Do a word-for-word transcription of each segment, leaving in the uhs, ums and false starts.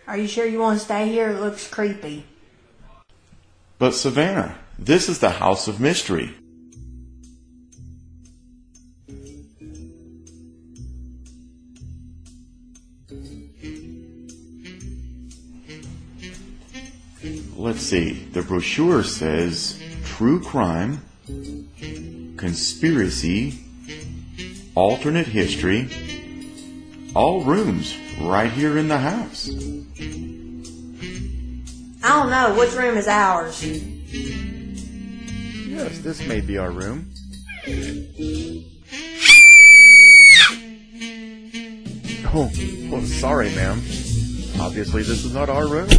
Are you sure you want to stay here? It looks creepy. But Savannah, this is the House of Mystery. Let's see, the brochure says true crime, conspiracy, alternate history, all rooms right here in the house. I don't know. Which room is ours? Yes, this may be our room. Oh, oh, sorry, ma'am. Obviously, this is not our room.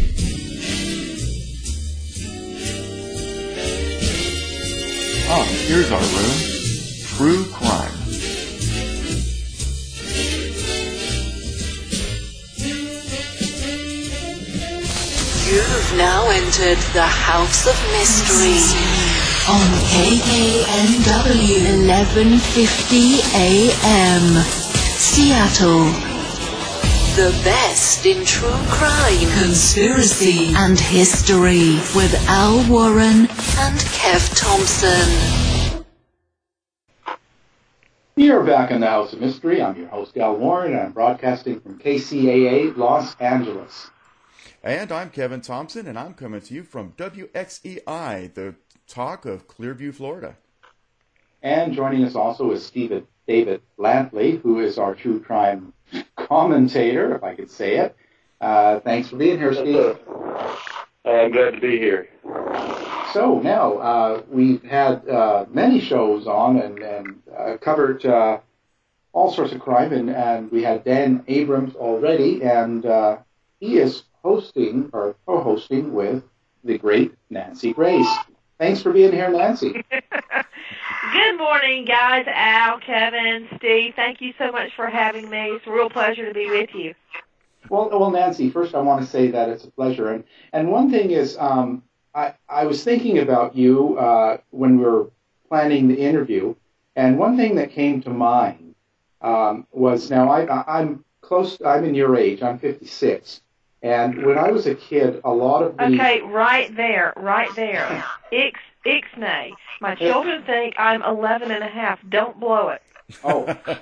Ah, here's our room. True crime. You've now entered the House of Mystery on K K N W eleven fifty A M Seattle. The best in true crime, conspiracy, and history with Al Warren and Kev Thompson. You're back in the House of Mystery. I'm your host, Al Warren, and I'm broadcasting from K C A A, Los Angeles. And I'm Kevin Thompson, and I'm coming to you from W X E I, the talk of Clearview, Florida. And joining us also is Steve, David Lantley, who is our true crime commentator, if I could say it. Uh, thanks for being here, Steve. I'm glad to be here. So now, uh, we've had uh, many shows on and, and uh, covered uh, all sorts of crime, and, and we had Dan Abrams already, and uh, he is hosting or co-hosting with the great Nancy Grace. Thanks for being here, Nancy. Good morning, guys. Al, Kevin, Steve, thank you so much for having me. It's a real pleasure to be with you. Well, well, Nancy, first I want to say that it's a pleasure. And, and one thing is, um, I, I was thinking about you uh, when we were planning the interview, and one thing that came to mind um, was, now I, I'm close, I'm in your age, I'm fifty-six. And when I was a kid, a lot of the... Okay, right there, right there. Ix, Ixnay. My children think I'm eleven and a half. Don't blow it. Oh,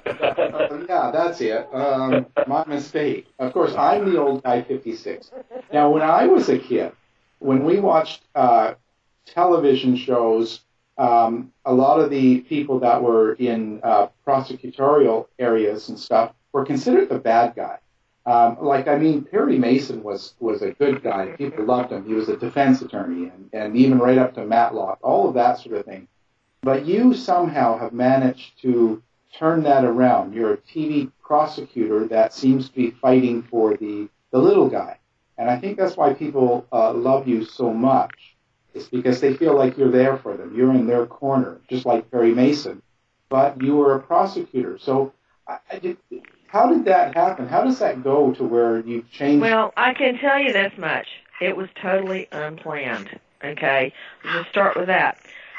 yeah, that's it. Um, my mistake. Of course, I'm the old guy, fifty-six. Now, when I was a kid, when we watched uh, television shows, um, a lot of the people that were in uh, prosecutorial areas and stuff were considered the bad guy. Um, like, I mean, Perry Mason was, was a good guy. People loved him. He was a defense attorney, and, and even right up to Matlock, all of that sort of thing. But you somehow have managed to turn that around. You're a T V prosecutor that seems to be fighting for the, the little guy. And I think that's why people uh, love you so much. It's because they feel like you're there for them. You're in their corner, just like Perry Mason. But you were a prosecutor. So I, I did, how did that happen? How does that go to where you've changed? Well, I can tell you this much. It was totally unplanned, okay? Let's start with that.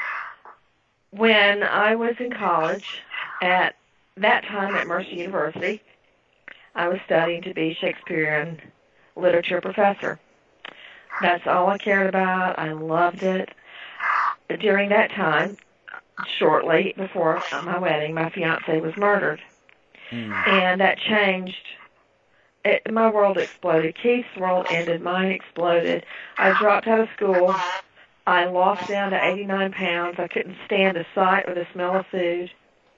When I was in college, at that time at Mercer University, I was studying to be Shakespearean literature professor. That's all I cared about. I loved it. During that time, shortly before my wedding, my fiancé was murdered. Mm. And that changed. It, my world exploded. Keith's world ended. Mine exploded. I dropped out of school. I lost down to eighty-nine pounds. I couldn't stand the sight or the smell of food.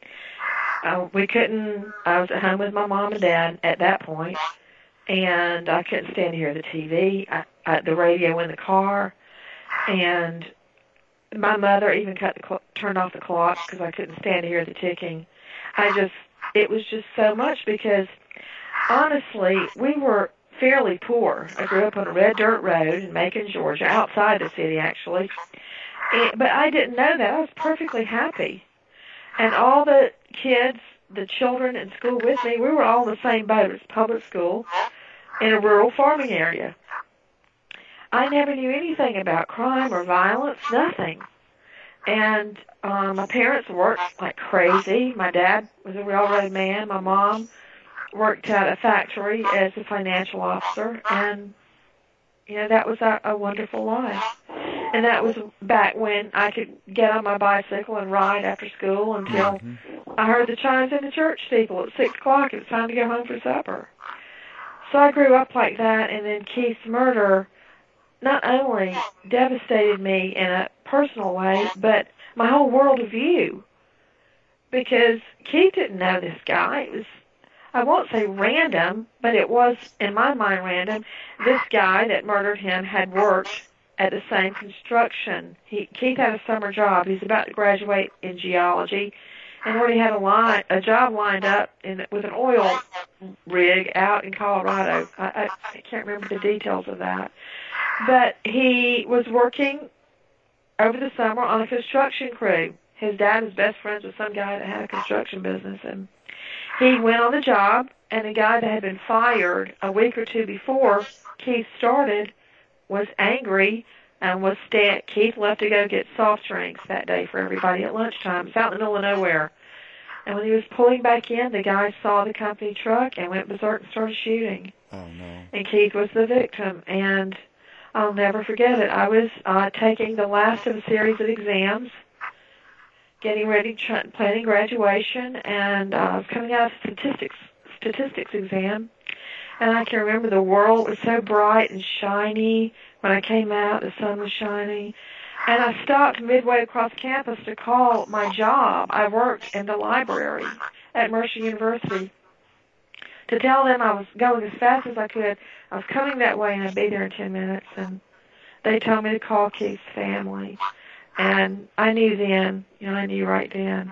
Uh, we couldn't, I was at home with my mom and dad at that point, and I couldn't stand to hear the T V, I, I, the radio in the car, and my mother even cut the cl- turned off the clock because I couldn't stand to hear the ticking. I just, it was just so much because, honestly, we were fairly poor. I grew up on a red dirt road in Macon, Georgia, outside the city, actually. And, but I didn't know that. I was perfectly happy. And all the kids, the children in school with me, we were all in the same boat. It's public school in a rural farming area. I never knew anything about crime or violence, nothing. And um, my parents worked like crazy. My dad was a railroad man. My mom worked at a factory as a financial officer, and you know that was a, a wonderful life. And that was back when I could get on my bicycle and ride after school until mm-hmm. I heard the chimes in the church steeple at six o'clock. It was time to go home for supper. So I grew up like that, and then Keith's murder not only devastated me in a personal way, but my whole world of view. Because Keith didn't know this guy. It was, I won't say random, but it was, in my mind, random. This guy that murdered him had worked at the same construction. He, Keith had a summer job. He's about to graduate in geology, and already had a line, a job lined up in, with an oil rig out in Colorado. I, I, I can't remember the details of that. But he was working over the summer on a construction crew. His dad was best friends with some guy that had a construction business, and he went on the job, and the guy that had been fired a week or two before Keith started was angry and was stand. Keith left to go get soft drinks that day for everybody at lunchtime. It's out in the middle of nowhere. And when he was pulling back in, the guy saw the company truck and went berserk and started shooting. Oh, no. And Keith was the victim, and I'll never forget it. I was uh, taking the last of a series of exams, getting ready, tr- planning graduation, and uh, I was coming out of statistics statistics exam. And I can remember the world was so bright and shiny. When I came out, the sun was shining. And I stopped midway across campus to call my job. I worked in the library at Mercer University, to tell them I was going as fast as I could. I was coming that way, and I'd be there in ten minutes. And they told me to call Keith's family. And I knew then, you know, I knew right then.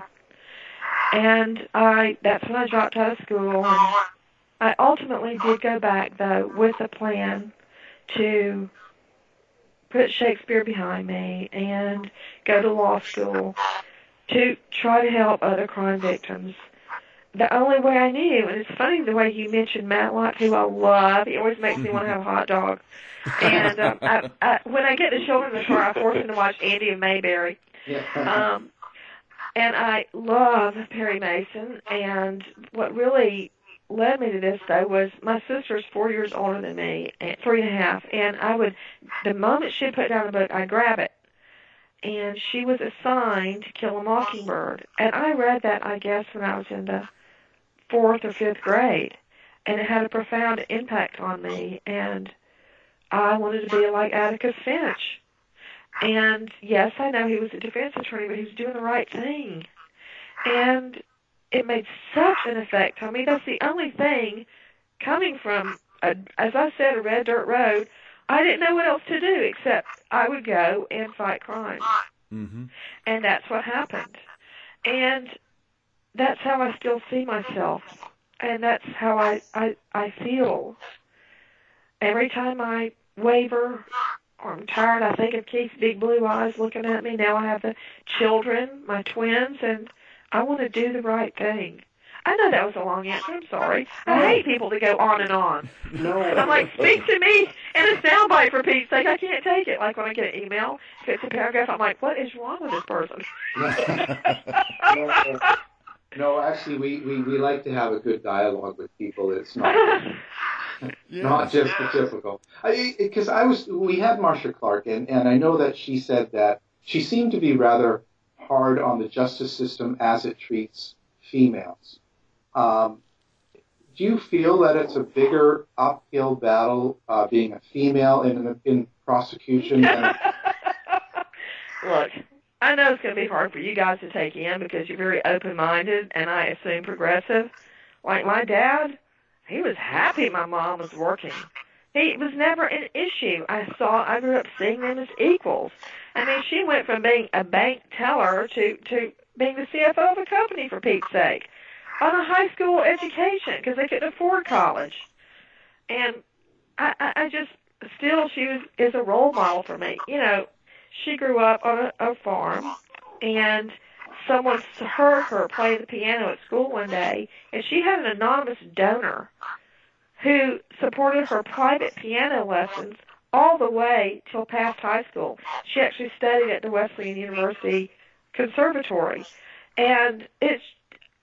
And I that's when I dropped out of school. And I ultimately did go back, though, with a plan to put Shakespeare behind me and go to law school to try to help other crime victims. The only way I knew, and it's funny the way you mentioned Matlock, who I love. He always makes me want to have a hot dog. And um, I, I, when I get the children in the car, I force them to watch Andy and Mayberry. Yeah. Um, and I love Perry Mason. And what really led me to this, though, was my sister's four years older than me, three and a half. And I would, the moment she put down the book, I'd grab it. And she was assigned to Kill a Mockingbird. And I read that, I guess, when I was in the fourth or fifth grade. And it had a profound impact on me. And I wanted to be like Atticus Finch. And, yes, I know he was a defense attorney, but he was doing the right thing. And it made such an effect on me. That's the only thing coming from, a, as I said, a red dirt road. I didn't know what else to do except I would go and fight crime. Mm-hmm. And that's what happened. And that's how I still see myself. And that's how I, I, I feel. Every time I waver or I'm tired, I think of Keith's big blue eyes looking at me. Now I have the children, my twins, and I want to do the right thing. I know that was a long answer. I'm sorry. I hate people to go on and on. No. I'm like, speak to me in a soundbite, for Pete's sake. I can't take it. Like when I get an email, if it's a paragraph, I'm like, what is wrong with this person? no, no, actually, we, we, we like to have a good dialogue with people. It's not Yeah. not just the typical. Because I, I was, we had Marcia Clark, and, and I know that she said that she seemed to be rather hard on the justice system as it treats females. Um, do you feel that it's a bigger uphill battle uh, being a female in in prosecution? Than... Look, I know it's going to be hard for you guys to take in because you're very open-minded and I assume progressive. Like my dad, he was happy my mom was working. He, it was never an issue. I saw, I grew up seeing them as equals. I mean, she went from being a bank teller to, to being the C F O of a company, for Pete's sake, on a high school education because they couldn't afford college. And I, I, I just, still, she was is a role model for me. You know, she grew up on a, a farm, and someone heard her play the piano at school one day, and she had an anonymous donor who supported her private piano lessons all the way till past high school. She actually studied at the Wesleyan University Conservatory. And it's,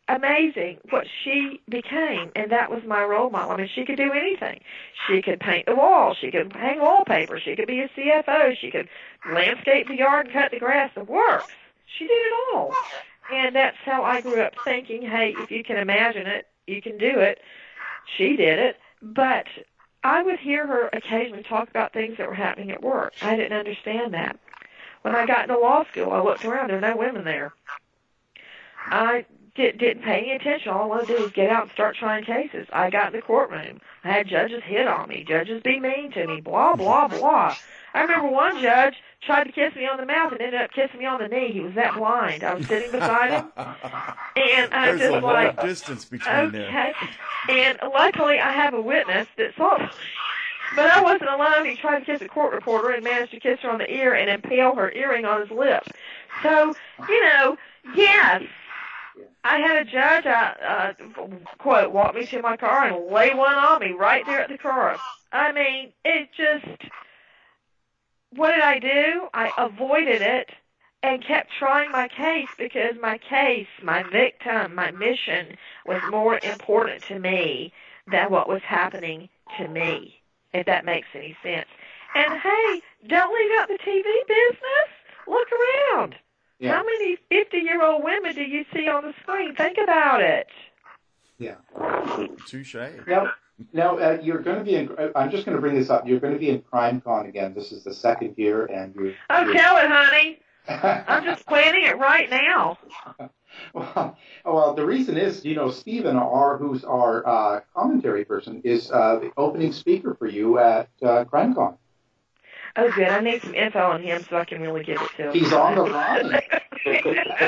amazing what she became, and that was my role model. I mean, she could do anything. She could paint the wall. She could hang wallpaper. She could be a C F O. She could landscape the yard and cut the grass. The works. She did it all. And that's how I grew up thinking, hey, if you can imagine it, you can do it. She did it. But I would hear her occasionally talk about things that were happening at work. I didn't understand that. When I got into law school, I looked around. There were no women there. I did, didn't pay any attention. All I wanted to do was get out and start trying cases. I got in the courtroom. I had judges hit on me. Judges be mean to me. Blah, blah, blah. I remember one judge tried to kiss me on the mouth and ended up kissing me on the knee. He was that blind. I was sitting beside him. And I There's just a long like, distance between okay. there. And luckily I have a witness that saw it. But I wasn't alone. He tried to kiss a court reporter and managed to kiss her on the ear and impale her earring on his lip. So, you know, yes, I had a judge, uh, uh, quote, walk me to my car and lay one on me right there at the car. I mean, it just, what did I do? I avoided it and kept trying my case because my case, my victim, my mission was more important to me than what was happening to me, if that makes any sense. And, hey, don't leave out the T V business. Look around. Yeah. How many fifty-year-old women do you see on the screen? Think about it. Yeah. Touche. Now, now uh, you're going to be in, I'm just going to bring this up. You're going to be in CrimeCon again. This is the second year, and you're... Oh, you're, tell it, honey. I'm just planning it right now. Well, well, the reason is, you know, Stephen, our, who's our uh, commentary person, is uh, the opening speaker for you at uh, CrimeCon. Oh, good. I need some info on him so I can really give it to him. He's on the line. He's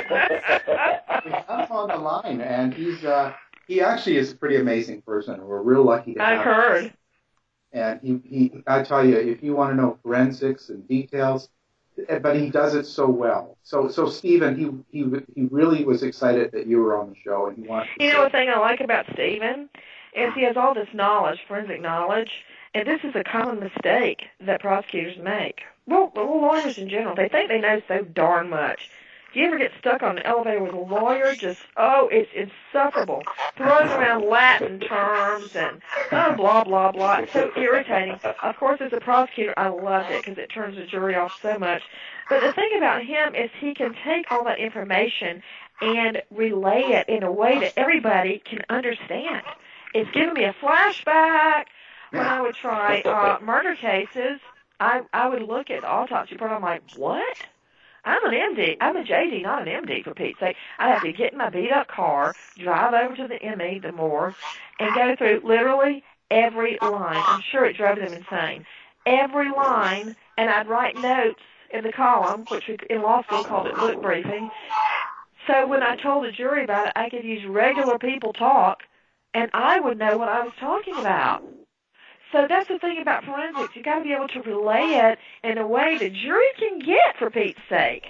on the line, and he's uh, he actually is a pretty amazing person. We're real lucky to have I've heard. him. And he, he, I tell you, if you want to know forensics and details, but he does it so well. So, so Stephen, he he he really was excited that you were on the show, and he wanted to You know, say, the thing I like about Stephen is he has all this knowledge, forensic knowledge, and this is a common mistake that prosecutors make. Well, well, lawyers in general, they think they know so darn much. Do you ever get stuck on an elevator with a lawyer? Just, oh, it's insufferable. Throwing around Latin terms and oh, blah, blah, blah. It's so irritating. Of course, as a prosecutor, I loved it because it turns the jury off so much. But the thing about him is he can take all that information and relay it in a way that everybody can understand. It's giving me a flashback. When I would try uh, murder cases, I, I would look at the autopsy report. I'm like, what? I'm an M D. I'm a J D, not an M D, for Pete's sake. I'd have to get in my beat-up car, drive over to the M E, the morgue, and go through literally every line. I'm sure it drove them insane. Every line, and I'd write notes in the column, which we, in law school called it book briefing. So when I told the jury about it, I could use regular people talk, and I would know what I was talking about. So that's the thing about forensics. You've got to be able to relay it in a way the jury can get, for Pete's sake.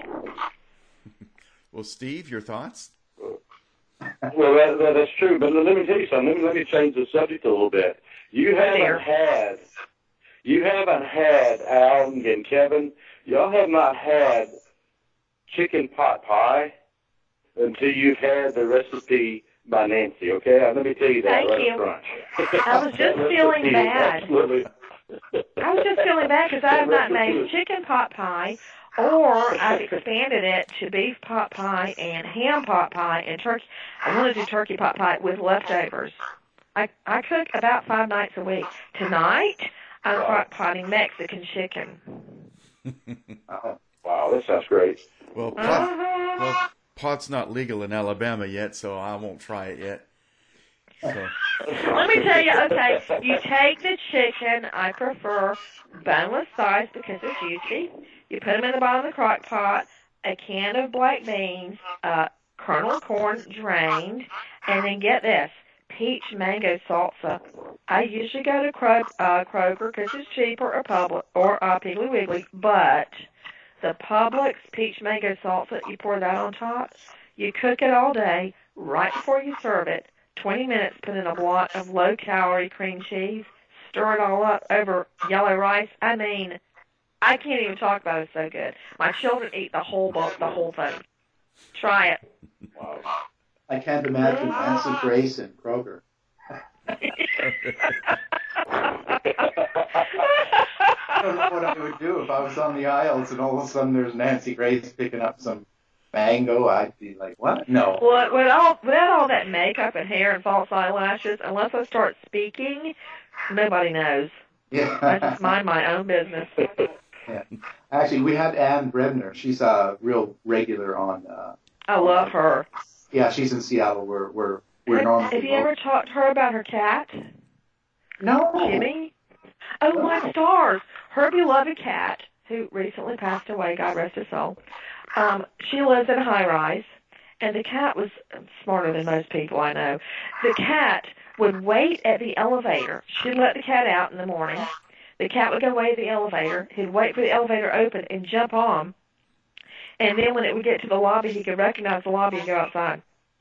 Well, Steve, your thoughts? Well, that, that, that's true, but let me tell you something. Let me, let me change the subject a little bit. You haven't Dear. had, you haven't had, Al and Kevin, y'all have not had chicken pot pie until you've had the recipe by Nancy, okay? Uh, let me tell you that Thank right you. up front. I was just That feeling recipe is bad. Absolutely. I was just feeling bad because I have not made chicken pot pie, or I've expanded it to beef pot pie and ham pot pie and turkey. I want to do turkey pot pie with leftovers. I I cook about five nights a week. Tonight, I'm pot potting Mexican chicken. Oh, wow, that sounds great. Well, pot, Uh-huh. well, pot's not legal in Alabama yet, so I won't try it yet. So. Let me tell you, okay, you take the chicken, I prefer boneless thighs because they're juicy. You put them in the bottom of the crock pot, a can of black beans, uh, kernel of corn drained, and then get this, peach mango salsa. I usually go to Kro- uh, Kroger because it's cheaper, or Publix, or uh, Piggly Wiggly, but the Publix peach mango salsa, you pour that on top, you cook it all day, right before you serve it, twenty minutes, put in a block of low-calorie cream cheese, stir it all up over yellow rice. I mean, I can't even talk about it. It's so good. My children eat the whole bowl, the whole thing. Try it. Wow. I can't imagine Nancy Grace and Kroger. I don't know what I would do if I was on the aisles and all of a sudden there's Nancy Grace picking up some mango. I'd be like, what? No. Well, with all, without all that makeup and hair and false eyelashes, unless I start speaking, nobody knows. Yeah. I just mind my own business. Yeah. Actually, we had Ann Brebner. She's a real regular on. Uh, I love her. Yeah, she's in Seattle. We're we're we're Have, normally. have you ever talked to her about her cat, No. Jimmy? Oh, my stars! Her beloved cat, who recently passed away, God rest his soul. Um, she lives in a high-rise, and the cat was smarter than most people I know. The cat would wait at the elevator. She'd let the cat out in the morning. The cat would go away to the elevator. He'd wait for the elevator to open and jump on. And then when it would get to the lobby, he could recognize the lobby and go outside.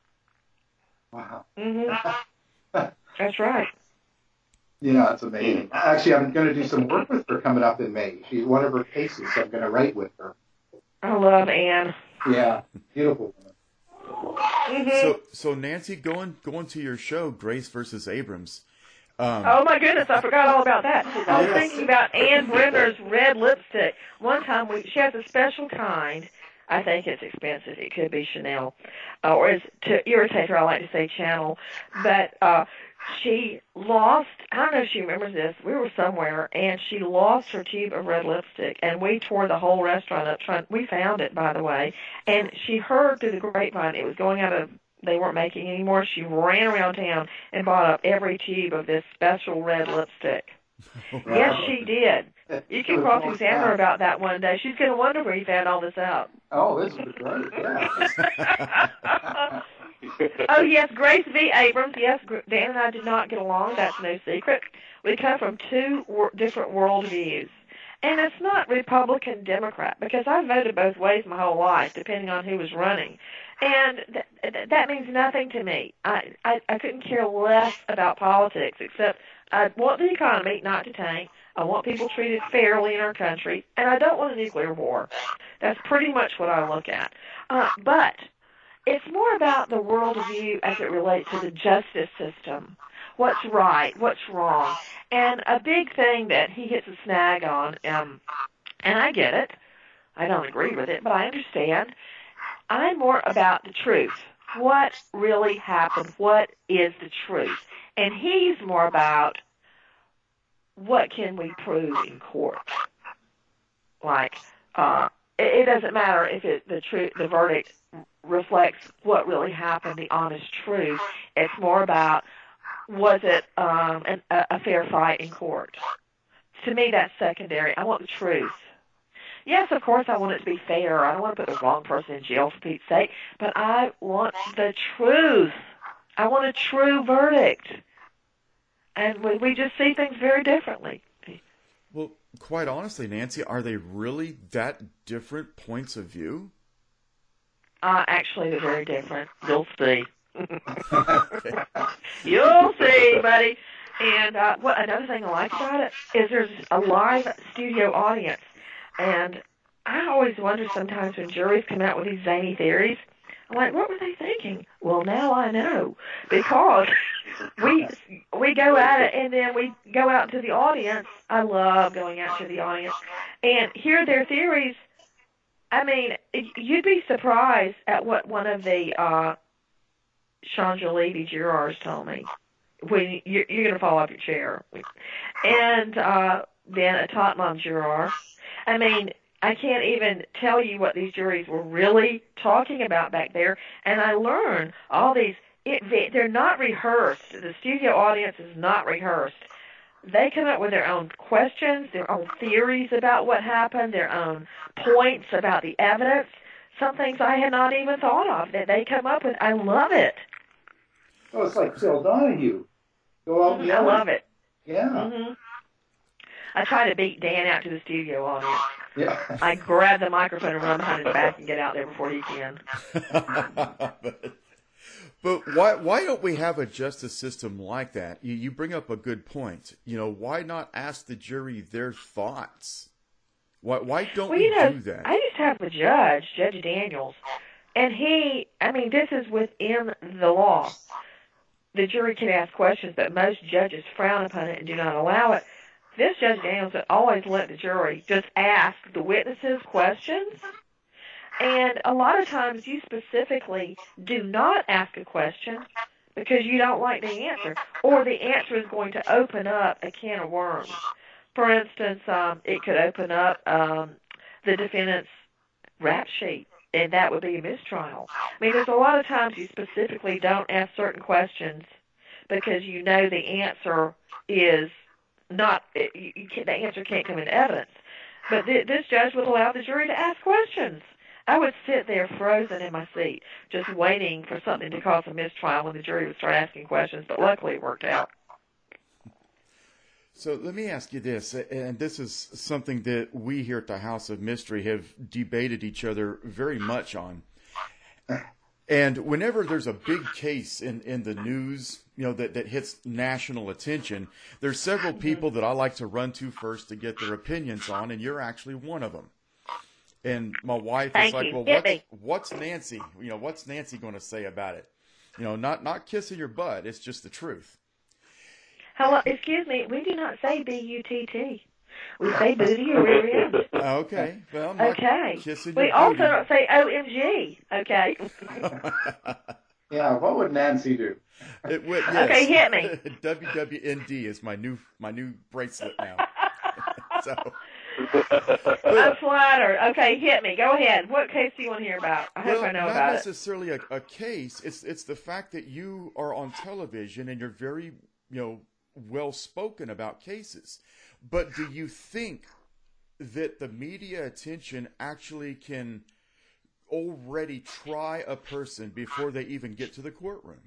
Wow. Mm-hmm. That's right. Yeah, it's amazing. Actually, I'm going to do some work with her coming up in May. She's one of her cases. I'm going to write with her. I love Anne. Yeah, beautiful woman. Mm-hmm. So, so Nancy, going going to your show, Grace versus Abrams. Um, Oh, my goodness, I forgot all about that. I was Yes. thinking about Anne Brenner's red lipstick. One time, we, she has a special kind. I think it's expensive. It could be Chanel. Uh, or as, to irritate her, I like to say Channel. But uh, she lost, I don't know if she remembers this, we were somewhere, and she lost her tube of red lipstick, and we tore the whole restaurant up. Trying, we found it, by the way, and she heard through the grapevine it was going out of, they weren't making it anymore. She ran around town and bought up every tube of this special red lipstick. Yes, she did. You can cross-examine her about that one day. She's going to wonder where you found all this out. Oh, this was great. Yeah. Oh, yes, Grace V. Abrams. Yes, Dan and I did not get along. That's no secret. We come from two wor- different worldviews. And it's not Republican, Democrat, because I voted both ways my whole life, depending on who was running. And th- th- that means nothing to me. I, I, I couldn't care less about politics, except I want the economy not to tank. I want people treated fairly in our country, and I don't want a nuclear war. That's pretty much what I look at. Uh, but it's more about the worldview as it relates to the justice system. What's right, what's wrong. And a big thing that he hits a snag on, um, and I get it, I don't agree with it, but I understand, I'm more about the truth. What really happened? What is the truth? And he's more about what can we prove in court. Like, uh, it, it doesn't matter if it, the truth, the verdict reflects what really happened, the honest truth. It's more about, was it um, an, a, a fair fight in court? To me, that's secondary. I want the truth. Yes, of course, I want it to be fair. I don't want to put the wrong person in jail, for Pete's sake, but I want the truth. I want a true verdict. And we, we just see things very differently. well, quite honestly, Nancy, are they really that different points of view? Uh, actually, they're very different. You'll see. You'll see, buddy. And uh, what another thing I like about it is there's a live studio audience. And I always wonder sometimes when juries come out with these zany theories, I'm like, what were they thinking? Well, now I know. Because we we go at it and then we go out to the audience. I love going out to the audience and hear their theories. I mean, you'd be surprised at what one of the uh, Shanjalibi jurors told me. When you're, you're going to fall off your chair. And uh, then a Tottenham juror. I mean, I can't even tell you what these juries were really talking about back there. And I learned all these, it, they're not rehearsed. The studio audience is not rehearsed. They come up with their own questions, their own theories about what happened, their own points about the evidence, some things I had not even thought of that they come up with. I love it. Oh, it's like Phil Donahue. Go out and I yell. love it. Yeah. Mm-hmm. I try to beat Dan out to the studio audience. Yeah. I grab the microphone and run behind his back and get out there before he can. but, but why why don't we have a justice system like that? You, you bring up a good point. You know, why not ask the jury their thoughts? Why why don't Well, we you know, do that? I used to have a judge, Judge Daniels. And he, I mean, this is within the law. The jury can ask questions, but most judges frown upon it and do not allow it. This Judge Daniels would always let the jury just ask the witnesses questions. And a lot of times you specifically do not ask a question because you don't like the answer, or the answer is going to open up a can of worms. For instance, um, it could open up um, the defendant's rap sheet, and that would be a mistrial. I mean, there's a lot of times you specifically don't ask certain questions because you know the answer is not, you, you can't, the answer can't come into evidence. But th- this judge would allow the jury to ask questions. I would sit there frozen in my seat, just waiting for something to cause a mistrial when the jury would start asking questions, but luckily it worked out. So let me ask you this, and this is something that we here at the House of Mystery have debated each other very much on. And whenever there's a big case in, in the news, you know, that, that hits national attention, there's several people that I like to run to first to get their opinions on, and you're actually one of them. And my wife Thank is like, you. well, Hit what's, me. what's Nancy, you know, what's Nancy going to say about it? You know, not, not kissing your butt, it's just the truth. Hello, excuse me, we do not say B U T T. We say booty or rear end. Okay, well, I'm not Okay. kissing We your also booty. don't say O M G, okay? Yeah, what would Nancy do? It would, yes. Okay, hit me. W W N D is my new my new bracelet now. So, I'm flattered. Okay, hit me. Go ahead. What case do you want to hear about? I hope well, I know not about it. necessarily a, a case. It's it's the fact that you are on television and you're very, you know, well spoken about cases. But do you think that the media attention actually can already try a person before they even get to the courtroom?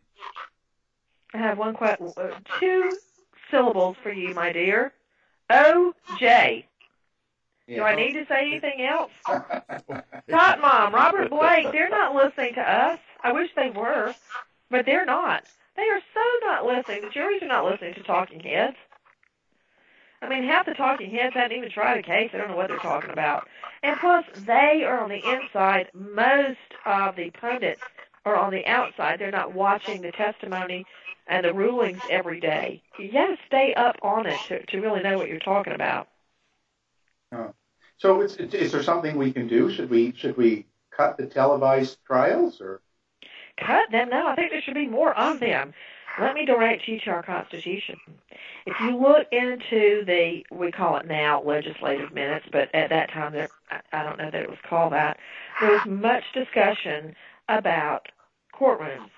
I have one question. Two syllables for you, my dear. O J. Do I need to say anything else? Tot Mom, Robert Blake, they're not listening to us. I wish they were, but they're not. They are so not listening. The juries are not listening to talking heads. I mean, half the talking heads haven't even tried a case. They don't know what they're talking about. And plus, they are on the inside. Most of the pundits are on the outside. They're not watching the testimony and the rulings every day. You got to stay up on it to, to really know what you're talking about. Oh. So is, is there something we can do? Should we should we cut the televised trials or cut them? No, I think there should be more of them. Let me direct you to our Constitution. If you look into the, we call it now legislative minutes, but at that time, there, I don't know that it was called that, there was much discussion about courtrooms.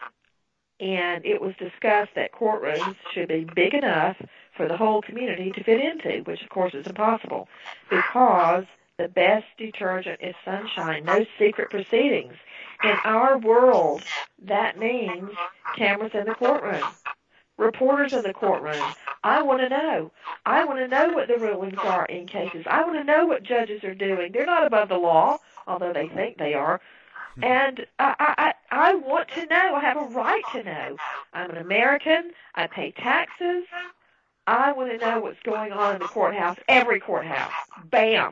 And it was discussed that courtrooms should be big enough for the whole community to fit into, which, of course, is impossible, because the best detergent is sunshine, no secret proceedings. In our world, that means cameras in the courtroom, reporters in the courtroom. I want to know. I want to know what the rulings are in cases. I want to know what judges are doing. They're not above the law, although they think they are. And I, I, I want to know. I have a right to know. I'm an American. I pay taxes. I want to know what's going on in the courthouse, every courthouse. Bam.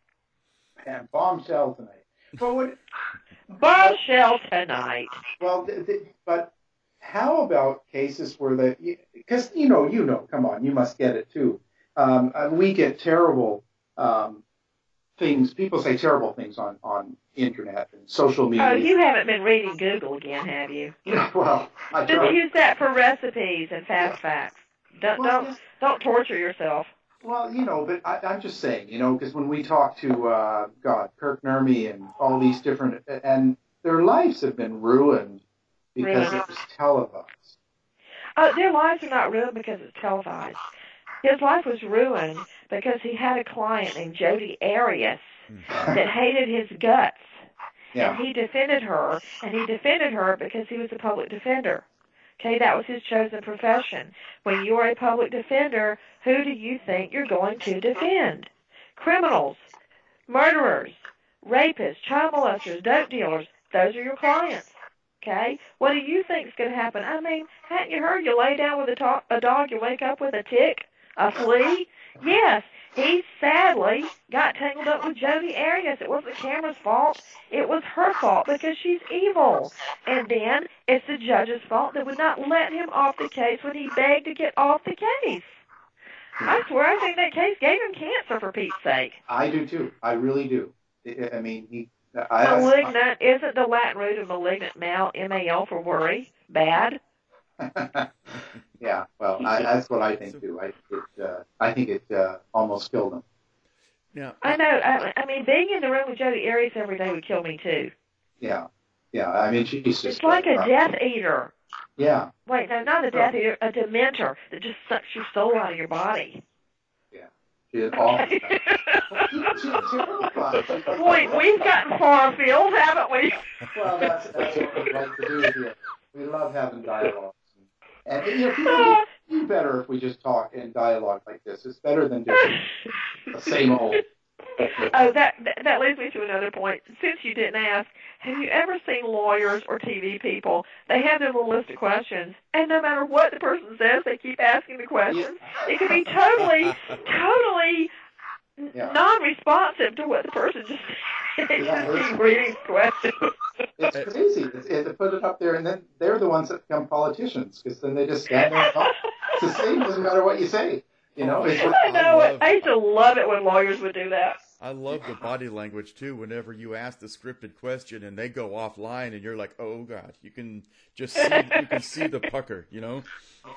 and bombshell tonight? But what, Bombshell tonight. well, th- th- but how about cases where the because you know you know come on you must get it too. Um, uh, we get terrible um, things. People say terrible things on on internet and social media. Oh, you haven't been reading Google again, have you? Well, I Just try. use that for recipes and fast facts. Don't Well, don't don't torture yourself. Well, you know, but I, I'm just saying, you know, because when we talk to, uh, God, Kirk Nermy and all these different, and their lives have been ruined because Ruined. it was televised. Oh, their lives are not ruined because it's televised. His life was ruined because he had a client named Jodi Arias that hated his guts. Yeah. And he defended her, and he defended her because he was a public defender. Okay, that was his chosen profession. When you are a public defender, who do you think you're going to defend? Criminals, murderers, rapists, child molesters, dope dealers. Those are your clients. Okay? What do you think is going to happen? I mean, hadn't you heard you lay down with a, to- a dog, you wake up with a tick, a flea? Yes, he sadly got tangled up with Jodi Arias. It wasn't the camera's fault. It was her fault because she's evil. And then it's the judge's fault that would not let him off the case when he begged to get off the case. I swear I think that case gave him cancer, for Pete's sake. I do too. I really do. I I mean, he. I, Malignant, isn't the Latin root of malignant mal, M A L, for worry? Bad? Yeah, well, I, that's what I think too. I think it, uh, I think it uh, almost killed him. Now, I know. I, I mean, being in the room with Jodi Arias every day would kill me too. Yeah, yeah. I mean, she's just. It's like a Death Eater. Yeah. Wait, no, not a Death Eater, a Dementor that just sucks your soul out of your body. Yeah. She is awful. Okay. she, she, she Boy, we've gotten far afield, haven't we? Well, that's, that's what we like to do here. We love having dialogues. And, and you know, people do better if we just talk and dialogue like this. It's better than just the same old. Oh, that, that that leads me to another point. Since you didn't ask, have you ever seen lawyers or T V people? They have their little list of questions, and no matter what the person says, they keep asking the questions. Yeah. It could be totally, totally yeah. non-responsive to what the person just said. They yeah, just keep reading questions. It's crazy. It's, it, to put it up there, and then they're the ones that become politicians, because then they just stand there and talk. It's the same. Doesn't matter what you say. You know, it's I know it. I used to love it when lawyers would do that. I love the body language too. Whenever you ask the scripted question and they go offline, and you're like, "Oh God," you can just see, you can see the pucker. You know.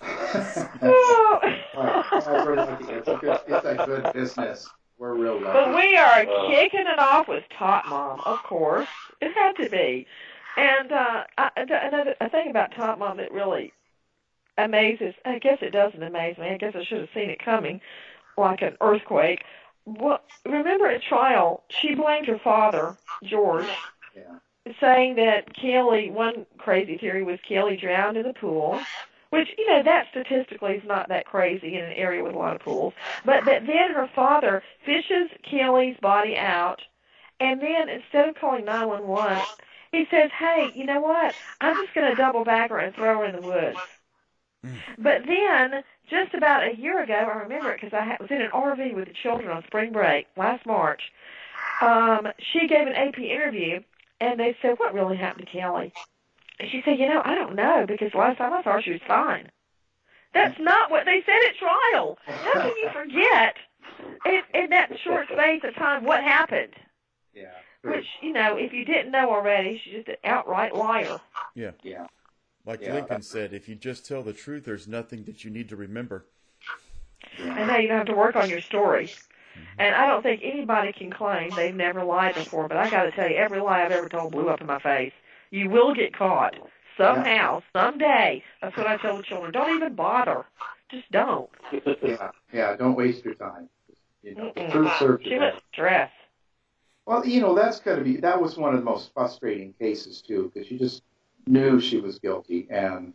Oh, we're lucky. It's a good, it's a good business. We're real lucky. But we are kicking it off with Top Mom, of course. It had to be. And uh, I, another a thing about Top Mom that really amazes, I guess it doesn't amaze me. I guess I should have seen it coming, like an earthquake. Well, remember at trial, she blamed her father, George, yeah. saying that Kelly, one crazy theory was Kelly drowned in the pool, which, you know, that statistically is not that crazy in an area with a lot of pools. But that then her father fishes Kelly's body out, and then instead of calling nine one one, he says, hey, you know what, I'm just going to double back her and throw her in the woods. But then, just about a year ago, I remember it because I was in an R V with the children on spring break last March. Um, she gave an A P interview, and they said, what really happened to Kelly? And she said, you know, I don't know, because last time I saw her, she was fine. That's not what they said at trial. How can you forget in, in that short space of time what happened? Yeah. Which, you know, if you didn't know already, she's just an outright liar. Yeah. Yeah. Like yeah. Lincoln said, if you just tell the truth, there's nothing that you need to remember. And now you don't have to work on your story. Mm-hmm. And I don't think anybody can claim they've never lied before, but I got to tell you, every lie I've ever told blew up in my face. You will get caught somehow, someday. That's what I tell the children. Don't even bother. Just don't. Yeah, yeah. Don't waste your time. You know, the truth serves you. Too much stress. Well, you know, that's got to be. That was one of the most frustrating cases too, because you just knew she was guilty, and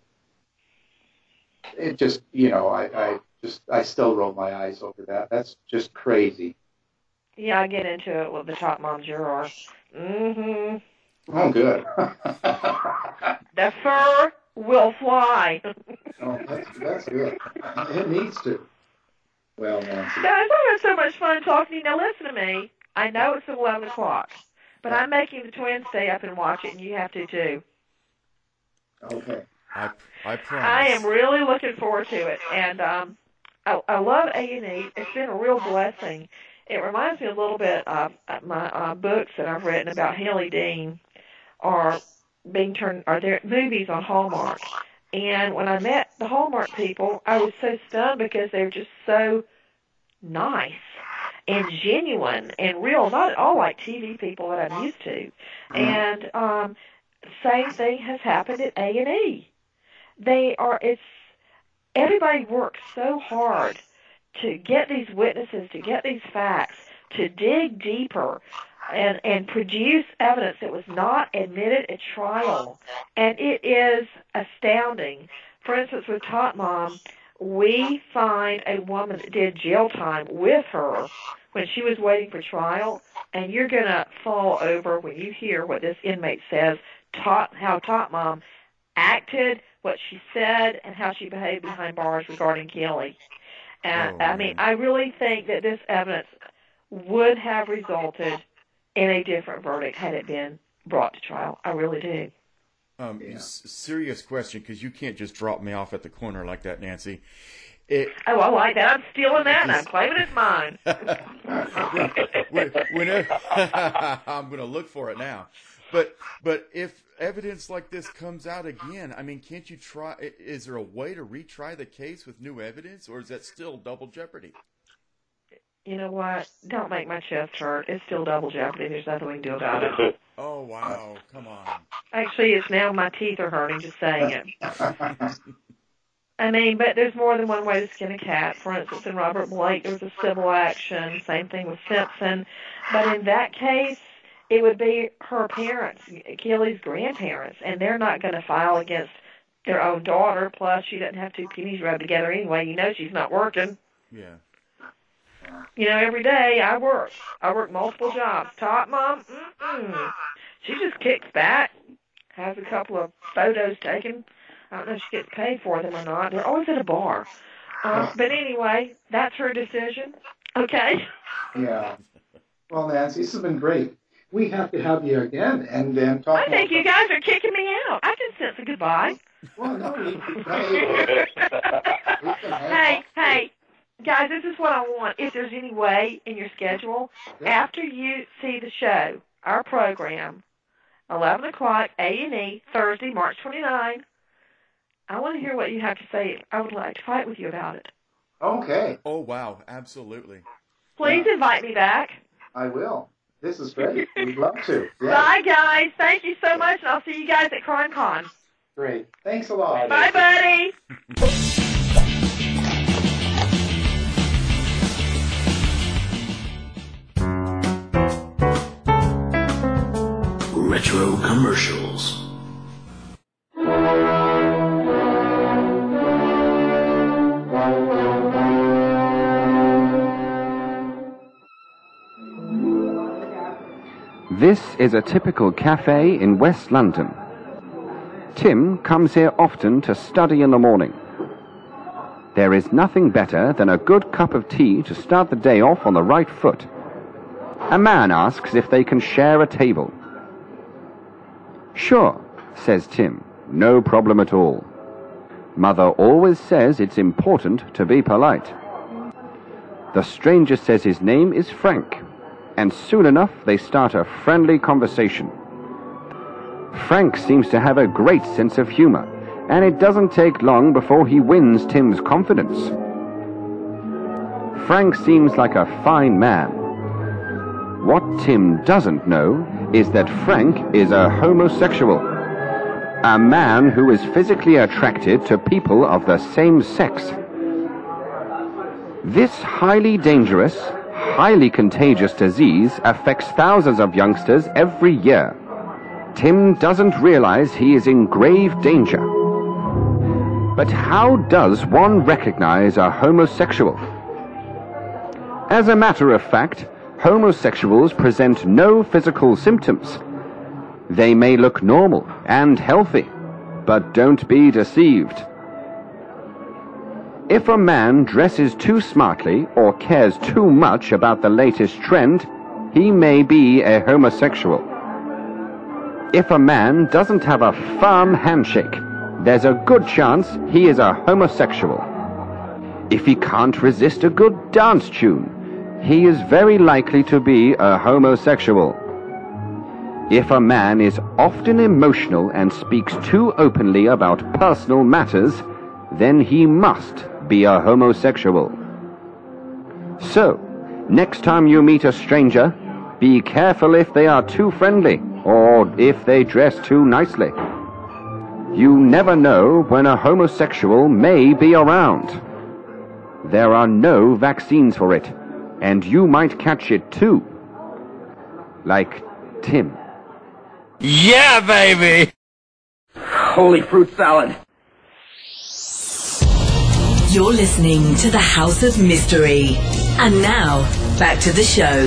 it just, you know, I, I just, I still roll my eyes over that. That's just crazy. Yeah, I get into it with the Top Mom juror. Mm-hmm. Oh, good. The fur will fly. Oh, that's, that's good. It needs to. Well, Nancy. Guys, I've had so much fun talking to you. Now, listen to me. I know it's eleven o'clock, but I'm making the twins stay up and watch it, and you have to, too. Okay. I, I promise. I am really looking forward to it, and um, I, I love A and E. It's been a real blessing. It reminds me a little bit of my uh, books that I've written about Haley Dean, are being turned, are there movies on Hallmark. And when I met the Hallmark people, I was so stunned because they were just so nice and genuine and real, not at all like T V people that I'm used to. And um, same thing has happened at A and E. They are, it's, everybody works so hard to get these witnesses, to get these facts, to dig deeper and, and produce evidence that was not admitted at trial. And it is astounding. For instance, with Top Mom, we find a woman that did jail time with her when she was waiting for trial, and you're going to fall over when you hear what this inmate says, Top, how Top Mom acted, what she said, and how she behaved behind bars regarding Kelly. And Oh, I mean, man. I really think that this evidence would have resulted in a different verdict had it been brought to trial. I really do. Um, Yeah. s- serious question, because you can't just drop me off at the corner like that, Nancy. It, Oh, I like that. I'm stealing that and I'm claiming it's mine. when- whenever I'm going to look for it now, but but if evidence like this comes out again, I mean, can't you try? i- Is there a way to retry the case with new evidence, or is that still double jeopardy? You know what? Don't make my chest hurt. It's still double jeopardy. There's nothing we can do about it. Oh wow, come on. Actually, it's now my teeth are hurting just saying it. I mean, but there's more than one way to skin a cat. For instance, in Robert Blake, there was a civil action. Same thing with Simpson. But in that case, it would be her parents, Kelly's grandparents, and they're not going to file against their own daughter. Plus, she doesn't have two pennies rubbed together anyway. You know she's not working. Yeah. You know, every day I work. I work multiple jobs. Top mom, mm-mm. She just kicks back, has a couple of photos taken. I don't know if she gets paid for them or not. They're always at a bar. Uh, but anyway, that's her decision. Okay? Yeah. Well, Nancy, this has been great. We have to have you again and then talk I think about- you guys are kicking me out. I can sense a goodbye. Well, no, we, we, hey, we can hang Hey, out. hey, guys, this is what I want. If there's any way in your schedule, after you see the show, our program, eleven o'clock, A and E, Thursday, March twenty-ninth, I want to hear what you have to say. I would like to fight with you about it. Okay, Oh wow, absolutely. Please invite me back. I will. This is great. We'd love to. Yeah, Bye, guys. Thank you so much, and I'll see you guys at Crime Con. great. Thanks a lot. Bye, buddy. Retro commercials. This is a typical cafe in West London. Tim comes here often to study in the morning. There is nothing better than a good cup of tea to start the day off on the right foot. A man asks if they can share a table. Sure, says Tim, no problem at all. Mother always says it's important to be polite. The stranger says his name is Frank, and soon enough they start a friendly conversation. Frank seems to have a great sense of humor, and it doesn't take long before he wins Tim's confidence. Frank seems like a fine man. What Tim doesn't know is that Frank is a homosexual, a man who is physically attracted to people of the same sex. This highly dangerous, highly contagious disease affects thousands of youngsters every year. Tim doesn't realize he is in grave danger. But how does one recognize a homosexual? As a matter of fact, homosexuals present no physical symptoms. They may look normal and healthy, but don't be deceived. If a man dresses too smartly or cares too much about the latest trend, he may be a homosexual. If a man doesn't have a firm handshake, there's a good chance he is a homosexual. If he can't resist a good dance tune, he is very likely to be a homosexual. If a man is often emotional and speaks too openly about personal matters, then he must be a homosexual. So, next time you meet a stranger, be careful if they are too friendly or if they dress too nicely. You never know when a homosexual may be around. There are no vaccines for it, and you might catch it too. Like Tim. Yeah, baby! Holy fruit salad. You're listening to the House of Mystery. And now, back to the show.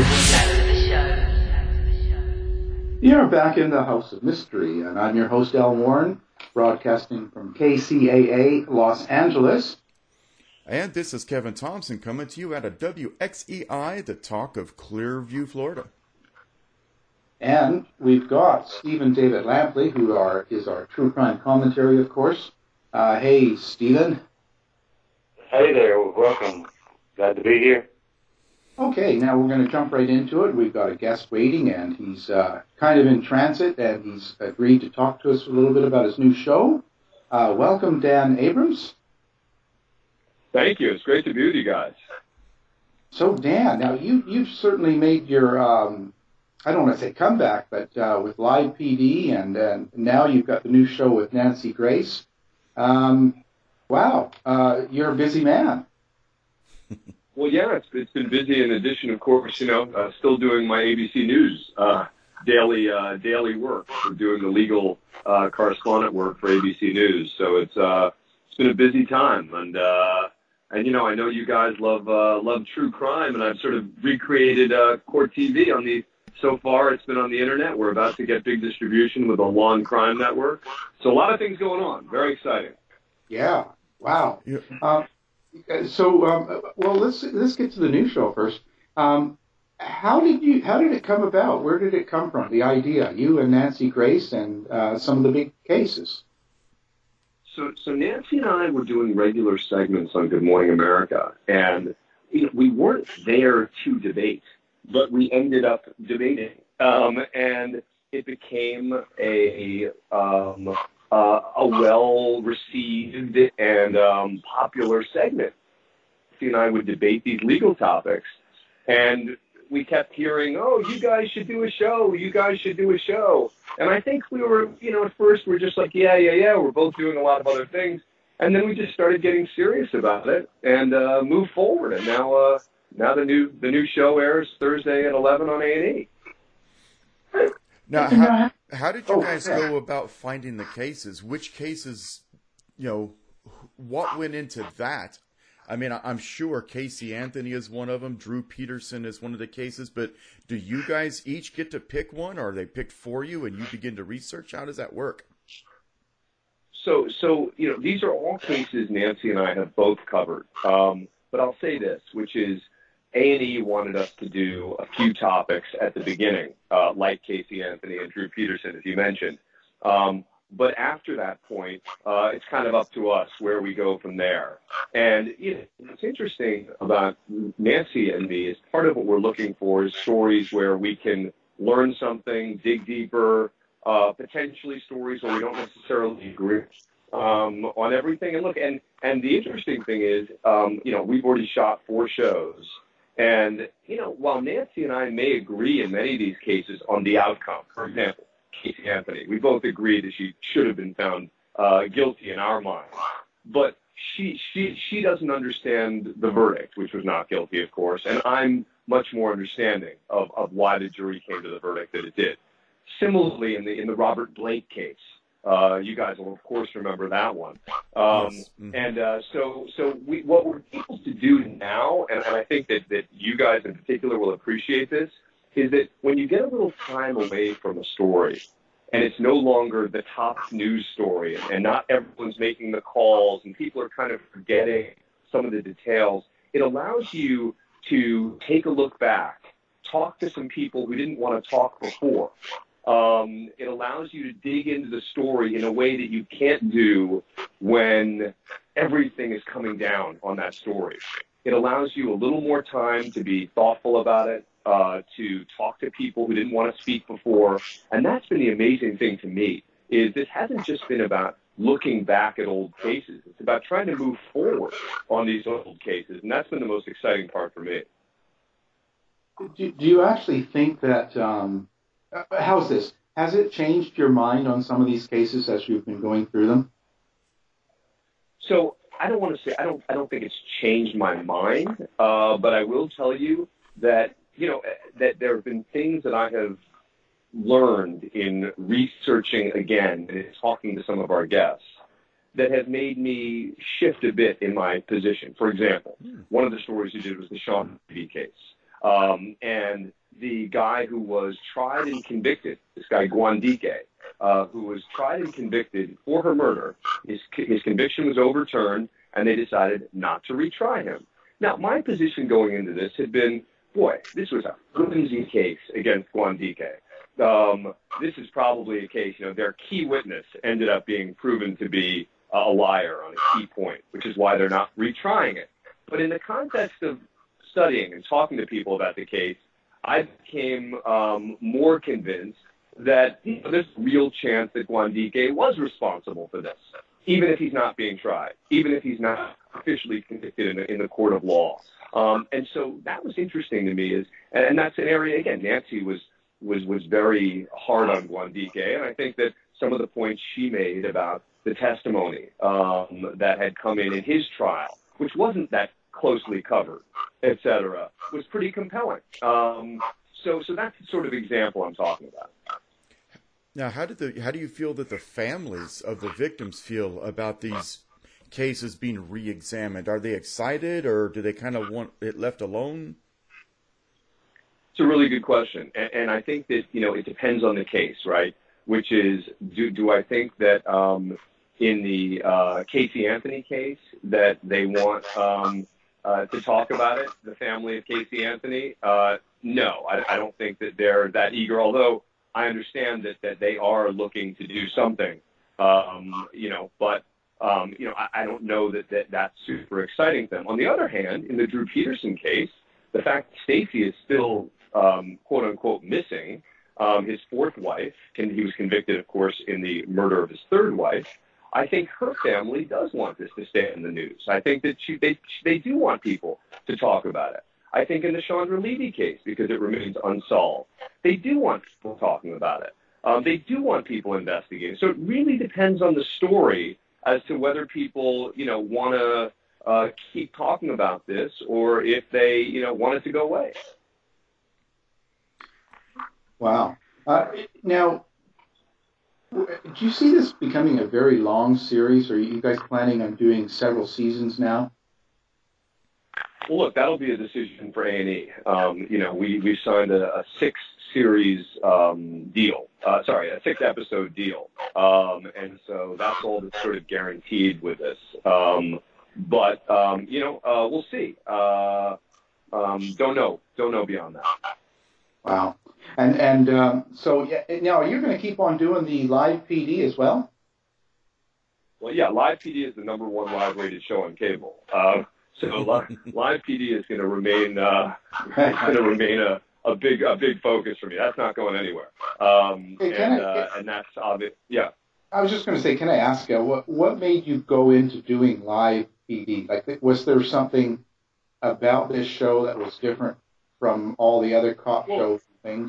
You're back in the House of Mystery, and I'm your host, Al Warren, broadcasting from K C A A Los Angeles. And this is Kevin Thompson coming to you out of W X E I, the talk of Clearview, Florida. And we've got Stephen David Lampley, who are, is our true crime commentary, of course. Uh, hey, Stephen. Hey there, welcome. Glad to be here. Okay, now we're going to jump right into it. We've got a guest waiting, and he's uh, kind of in transit, and he's agreed to talk to us a little bit about his new show. Uh, welcome, Dan Abrams. Thank you. It's great to be with you guys. So, Dan, now you, you've certainly made your, um, I don't want to say comeback, but uh, with Live P D, and, and now you've got the new show with Nancy Grace. Um, wow, uh, you're a busy man. Well, yeah, it's, it's been busy. In addition, of course, you know, uh, still doing my A B C News uh, daily uh, daily work. We're doing the legal uh, correspondent work for A B C News, so it's uh, it's been a busy time. And uh, and you know, I know you guys love uh, love true crime, and I've sort of recreated uh, Court T V on the. So far, it's been on the internet. We're about to get big distribution with the Law and Crime Network. So a lot of things going on. Very exciting. Yeah. Wow. Yeah. Um, So, um, well, let's let's get to the new show first. Um, how did you? How did it come about? Where did it come from? The idea, you and Nancy Grace, and uh, some of the big cases. So, so Nancy and I were doing regular segments on Good Morning America, and you know, we weren't there to debate, but we ended up debating, um, and it became a um, Uh, a well-received and um, popular segment. She and I would debate these legal topics, and we kept hearing, oh, you guys should do a show, you guys should do a show. And I think we were, you know, at first we were just like, yeah, yeah, yeah, we're both doing a lot of other things. And then we just started getting serious about it and uh, moved forward. And now uh, now the new the new show airs Thursday at eleven on A and E. Now, how, how did you guys go about finding the cases? Which cases, you know, what went into that? I mean, I'm sure Casey Anthony is one of them. Drew Peterson is one of the cases. But do you guys each get to pick one, or are they picked for you and you begin to research? How does that work? So, so you know, these are all cases Nancy and I have both covered. Um, but I'll say this, which is, A and E wanted us to do a few topics at the beginning, uh, like Casey Anthony and Drew Peterson, as you mentioned. Um, but after that point, uh, it's kind of up to us where we go from there. And you know, what's interesting about Nancy and me is part of what we're looking for is stories where we can learn something, dig deeper, uh, potentially stories where we don't necessarily agree um, on everything. And look, and, and the interesting thing is, um, you know, we've already shot four shows. And, you know, while Nancy and I may agree in many of these cases on the outcome, for example, Casey Anthony, we both agree that she should have been found uh, guilty in our minds. But she, she, she doesn't understand the verdict, which was not guilty, of course, and I'm much more understanding of, of why the jury came to the verdict that it did. Similarly, in the, in the Robert Blake case, Uh, you guys will, of course, remember that one. Um, yes. Mm-hmm. And uh, so so we, what we're able to do now, and, and I think that, that you guys in particular will appreciate this, is that when you get a little time away from a story, and it's no longer the top news story, and not everyone's making the calls, and people are kind of forgetting some of the details, it allows you to take a look back, talk to some people who didn't want to talk before. Um, it allows you to dig into the story in a way that you can't do when everything is coming down on that story. It allows you a little more time to be thoughtful about it, uh, to talk to people who didn't want to speak before. And that's been the amazing thing to me, is this hasn't just been about looking back at old cases. It's about trying to move forward on these old cases. And that's been the most exciting part for me. Do, do you actually think that, um, how's this? Has it changed your mind on some of these cases as you've been going through them? So I don't want to say, I don't, I don't think it's changed my mind, uh, but I will tell you that, you know, that there have been things that I have learned in researching again and in talking to some of our guests that have made me shift a bit in my position. For example, hmm. one of the stories you did was the Sean P. case. Um, and the guy who was tried and convicted, this guy Guandike, uh, who was tried and convicted for her murder, his, his conviction was overturned, and they decided not to retry him. Now, my position going into this had been, boy, this was a flimsy case against Guandique. Um, this is probably a case, you know, their key witness ended up being proven to be a liar on a key point, which is why they're not retrying it. But in the context of studying and talking to people about the case, I became um, more convinced that you know, there's a real chance that Guandique was responsible for this, even if he's not being tried, even if he's not officially convicted in the, in the court of law. Um, and so that was interesting to me, is, and that's an area, again, Nancy was, was, was very hard on Guandique, and I think that some of the points she made about the testimony um, that had come in in his trial, which wasn't that closely covered, et cetera, was pretty compelling. Um, so, so that's the sort of example I'm talking about. Now, how did the how do you feel that the families of the victims feel about these cases being re-examined? Are they excited, or do they kind of want it left alone? It's a really good question, and, and I think that you know it depends on the case, right? Which is, do do I think that um, in the uh, Casey Anthony case that they want um, uh, to talk about it, the family of Casey Anthony? Uh, no, I, I don't think that they're that eager, although I understand that, that they are looking to do something, um, you know, but, um, you know, I, I don't know that, that that's super exciting to them. On the other hand, in the Drew Peterson case, the fact that Stacy is still, um, quote unquote, missing, um, his fourth wife, and he was convicted, of course, in the murder of his third wife, I think her family does want this to stay in the news. I think that she, they, they do want people to talk about it. I think in the Chandra Levy case, because it remains unsolved, they do want people talking about it. Um, they do want people investigating. So it really depends on the story as to whether people, you know, want to uh, keep talking about this or if they, you know, want it to go away. Wow. Uh, now, do you see this becoming a very long series, or are you guys planning on doing several seasons now? Well, look, that'll be a decision for A and E. Um, you know, we, we signed a, a six-series um, deal, uh, sorry, a six-episode deal. Um, and so that's all that's sort of guaranteed with this. Um, but, um, you know, uh, we'll see. Uh, um, don't know. Don't know beyond that. Wow. And and um, so yeah, now, are you going to keep on doing the live P D as well? Well, yeah, live P D is the number one live-rated show on cable. Uh, So live, live P D is going to remain uh, going to remain a, a big a big focus for me. That's not going anywhere. Um, Hey, and, I- uh, and that's obvious. Yeah. I was just going to say, can I ask you, what what made you go into doing live P D? Like, was there something about this show that was different from all the other cop Well- shows and things?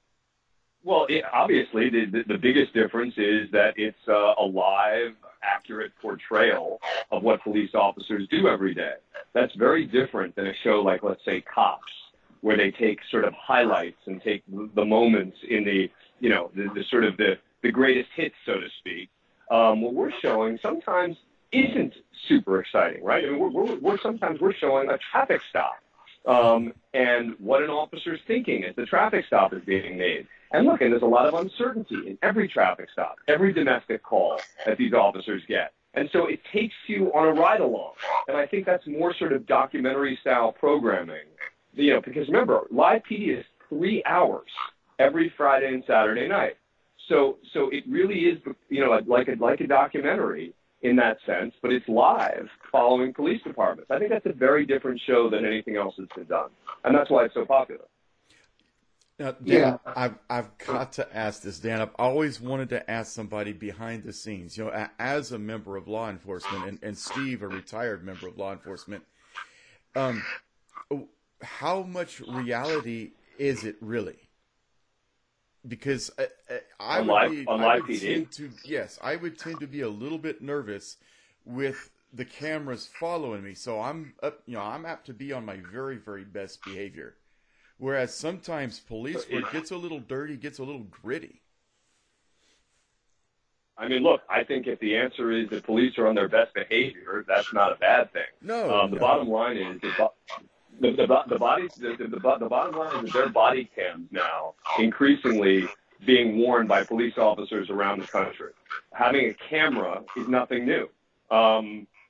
Well, it, obviously, the, the the biggest difference is that it's uh, a live, accurate portrayal of what police officers do every day. That's very different than a show like, let's say, Cops, where they take sort of highlights and take the moments in the, you know, the, the sort of the, the greatest hits, so to speak. Um, what we're showing sometimes isn't super exciting, right? I mean, we're, we're, we're sometimes we're showing a traffic stop um, and what an officer's thinking as the traffic stop is being made. And look, and there's a lot of uncertainty in every traffic stop, every domestic call that these officers get. And so it takes you on a ride along. And I think that's more sort of documentary style programming, you know, because remember, live P D is three hours every Friday and Saturday night. So, so it really is, you know, like a, like a documentary in that sense, but it's live following police departments. I think that's a very different show than anything else that's been done. And that's why it's so popular. Now, Dan, Yeah. I've I've got to ask this, Dan. I've always wanted to ask somebody behind the scenes. You know, a- as a member of law enforcement, and, and Steve, a retired member of law enforcement, um, how much reality is it really? Because I, I On would live- be, on I live would P D? tend to yes, I would tend to be a little bit nervous with the cameras following me. So I'm up, you know, I'm apt to be on my very very best behavior. Whereas sometimes police work gets a little dirty, gets a little gritty. I mean, look, I think if the answer is that police are on their best behavior, that's not a bad thing. No, Um, the no. bottom line is that the, the, the, the, body, the, the, the, the bottom line is that their body cams now increasingly being worn by police officers around the country. Having a camera is nothing new. Um,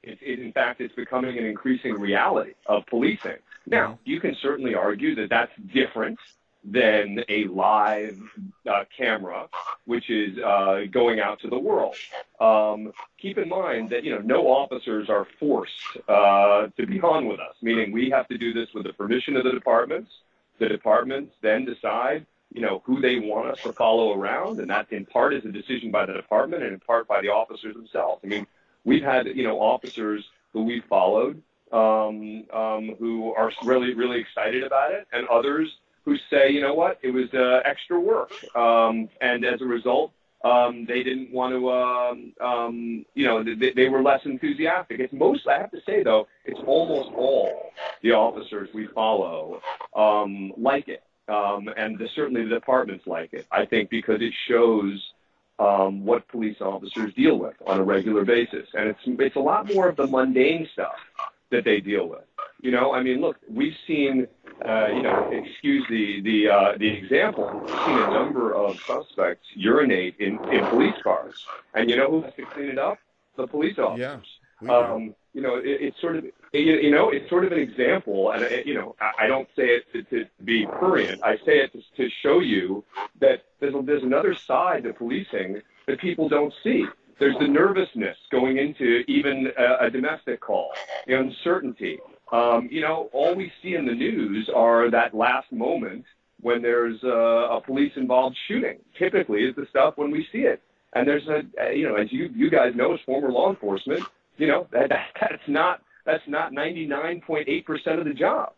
It, it, in fact, it's becoming an increasing reality of policing. Now, you can certainly argue that that's different than a live uh, camera, which is uh, going out to the world. Um, keep in mind that, you know, no officers are forced uh, to be on with us, meaning we have to do this with the permission of the departments. The departments then decide, you know, who they want us to follow around, and that in part is a decision by the department and in part by the officers themselves. I mean, we've had, you know, officers who we've followed um, um, who are really, really excited about it, and others who say, you know what, it was uh, extra work, um, and as a result, um, they didn't want to, um, um, you know, they, they were less enthusiastic. It's most, I have to say though, it's almost all the officers we follow um, like it, um, and the, certainly the departments like it. I think because it shows um, what police officers deal with on a regular basis, and it's it's a lot more of the mundane stuff that they deal with. You know, I mean, look, we've seen, uh, you know, excuse the the uh, the example, we've seen a number of suspects urinate in, in police cars, and you know who has to clean it up? The police officers. Yeah, um, you know, it, it's sort of, you, you know, it's sort of an example, and it, you know, I, I don't say it to, to be prurient. I say it to, to show you that there's there's another side to policing that people don't see. There's the nervousness going into even a, a domestic call, the uncertainty. Um, you know, all we see in the news are that last moment when there's a, a police-involved shooting. Typically, is the stuff when we see it. And there's a, you know, as you you guys know, as former law enforcement, you know, that, that that's not that's not ninety-nine point eight percent of the job.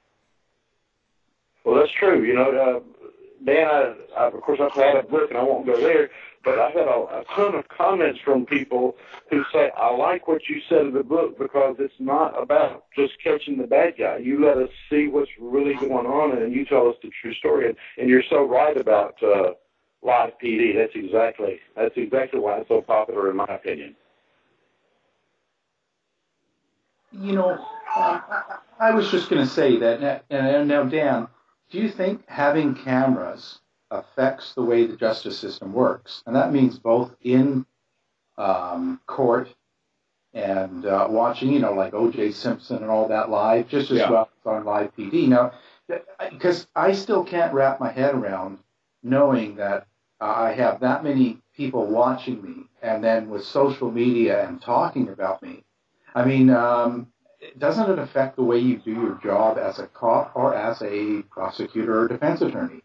Well, that's true. You know, uh, Dan, I, I, of course, I've had a book, and I won't go there, but I've had a, a ton of comments from people who say, I like what you said in the book because it's not about just catching the bad guy. You let us see what's really going on, and you tell us the true story. And, and you're so right about uh, Live P D. That's exactly that's exactly why it's so popular, in my opinion. You know, um, I, I was just going to say that, and now, Dan, do you think having cameras affects the way the justice system works? And that means both in um, court and uh, watching, you know, like O J Simpson and all that live, just as yeah. well as on Live P D. Now, because I still can't wrap my head around knowing that uh, I have that many people watching me, and then with social media and talking about me. I mean, um, doesn't it affect the way you do your job as a cop or as a prosecutor or defense attorney?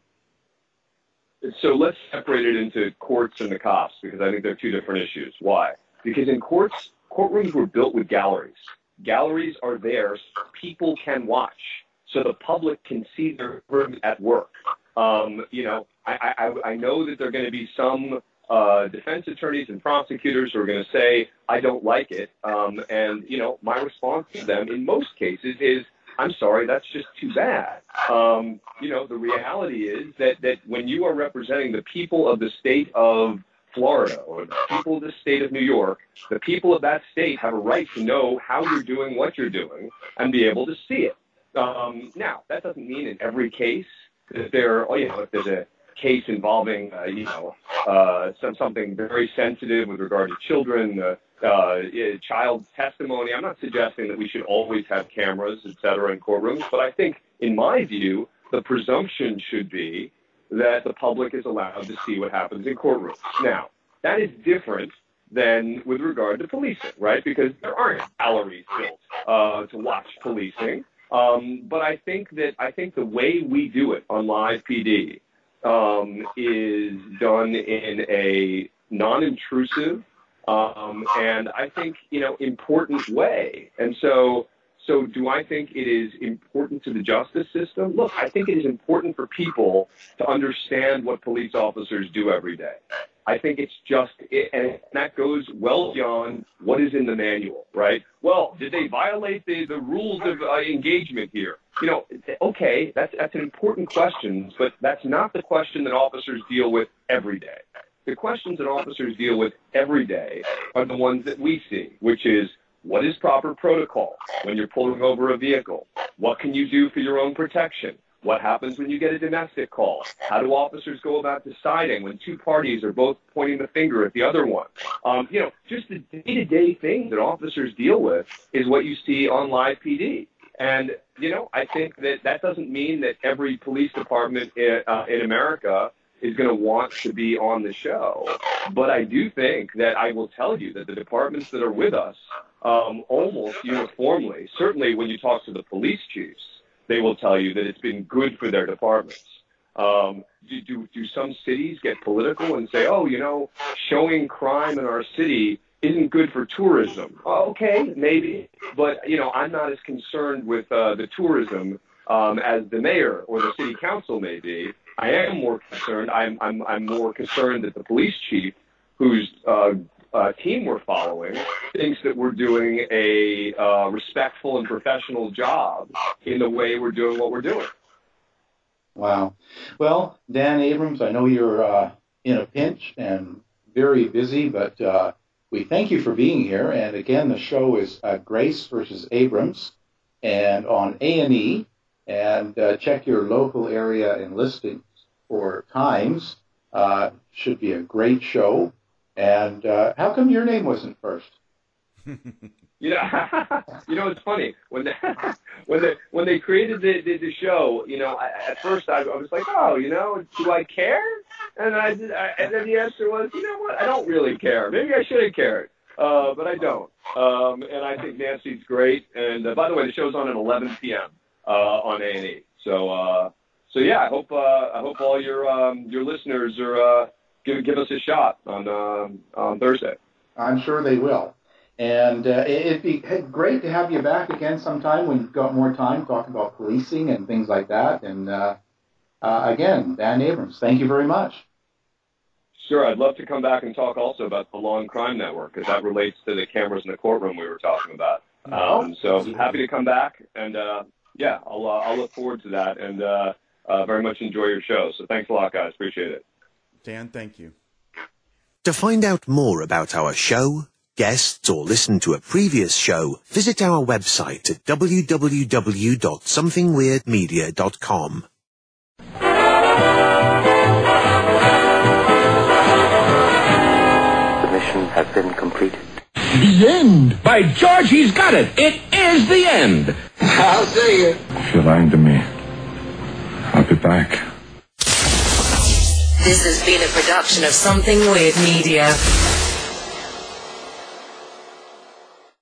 So let's separate it into courts and the cops, because I think they're two different issues. Why? Because in courts, courtrooms were built with galleries. Galleries are there so people can watch, so the public can see their room at work. Um, you know, I, I, I know that there are going to be some uh, defense attorneys and prosecutors who are going to say, I don't like it. Um, and, you know, my response to them in most cases is, I'm sorry, that's just too bad. Um, you know, the reality is that, that when you are representing the people of the state of Florida or the people of the state of New York, the people of that state have a right to know how you're doing what you're doing and be able to see it. Um, now, that doesn't mean in every case that there, oh, you know, if there's a case involving, uh, you know, uh, some, something very sensitive with regard to children, uh, uh, child testimony. I'm not suggesting that we should always have cameras, et cetera, in courtrooms, but I think, in my view, the presumption should be that the public is allowed to see what happens in courtrooms. Now, that is different than with regard to policing, right? Because there aren't galleries built uh, to watch policing. Um, but I think that I think the way we do it on Live P D um, is done in a non-intrusive um, and I think, you know, important way. And so, so do I think it is important to the justice system? Look, I think it is important for people to understand what police officers do every day. I think it's just, and that goes well beyond what is in the manual, right? Well, did they violate the, the rules of uh, engagement here? You know, okay, that's, that's an important question, but that's not the question that officers deal with every day. The questions that officers deal with every day are the ones that we see, which is, what is proper protocol when you're pulling over a vehicle? What can you do for your own protection? What happens when you get a domestic call? How do officers go about deciding when two parties are both pointing the finger at the other one? Um, you know, just the day-to-day things that officers deal with is what you see on Live P D. And, you know, I think that that doesn't mean that every police department in, uh, in America is going to want to be on the show. But I do think that I will tell you that the departments that are with us um, almost uniformly, certainly when you talk to the police chiefs, they will tell you that it's been good for their departments. Um, do, do, do some cities get political and say, oh, you know, showing crime in our city isn't good for tourism? Okay, maybe. But, you know, I'm not as concerned with uh, the tourism um, as the mayor or the city council may be. I am more concerned. I'm, I'm, I'm more concerned that the police chief, whose uh, uh, team we're following, thinks that we're doing a uh, respectful and professional job in the way we're doing what we're doing. Wow. Well, Dan Abrams, I know you're uh, in a pinch and very busy, but uh, we thank you for being here. And again, the show is uh, Grace versus Abrams, and on A and E. And uh, check your local area and listings for times. Uh, should be a great show. And uh, how come your name wasn't first? You know, you know, it's funny when they, when they when they created the, the, the show. You know, I, at first I, I was like, oh, you know, do I care? And I, did, I and then the answer was, you know what? I don't really care. Maybe I should have cared, uh, but I don't. Um, and I think Nancy's great. And uh, by the way, the show's on at eleven p.m. Uh, on A and E. So, uh, so yeah, I hope uh, I hope all your um, your listeners are uh, give give us a shot on um, on Thursday. I'm sure they will. And uh, it'd be great to have you back again sometime when you've got more time, talking about policing and things like that. And uh, uh, again, Dan Abrams, thank you very much. Sure, I'd love to come back and talk also about the Law and Crime Network, because that relates to the cameras in the courtroom we were talking about. Um, so I'm happy to come back, and uh, yeah, I'll uh, I'll look forward to that, and uh, uh, very much enjoy your show. So thanks a lot, guys. Appreciate it. Dan, thank you. To find out more about our show, guests, or listen to a previous show, visit our website at w w w dot something weird media dot com. The mission has been completed. The end! By George, he's got it! It is the end! I'll see you. If you're lying to me, I'll be back. This has been a production of Something Weird Media.